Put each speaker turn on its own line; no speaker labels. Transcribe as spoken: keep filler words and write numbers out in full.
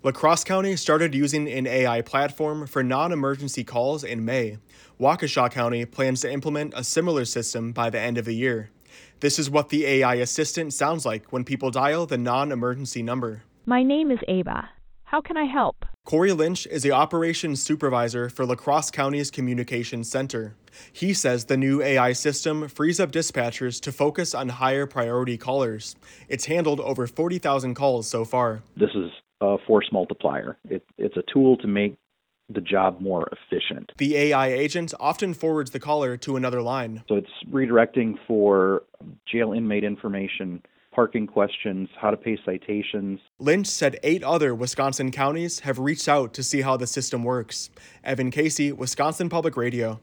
La Crosse County started using an A I platform for non-emergency calls in May. Waukesha County plans to implement a similar system by the end of the year. This is what the A I assistant sounds like when people dial the non-emergency number.
My name is Ava. How can I help?
Corey Lynch is the operations supervisor for La Crosse County's Communications Center. He says the new A I system frees up dispatchers to focus on higher priority callers. It's handled over forty thousand calls so far.
This is a force multiplier. It, it's a tool to make the job more efficient.
The A I agent often forwards the caller to another line.
So it's redirecting for jail inmate information, parking questions, how to pay citations.
Lynch said eight other Wisconsin counties have reached out to see how the system works. Evan Casey, Wisconsin Public Radio.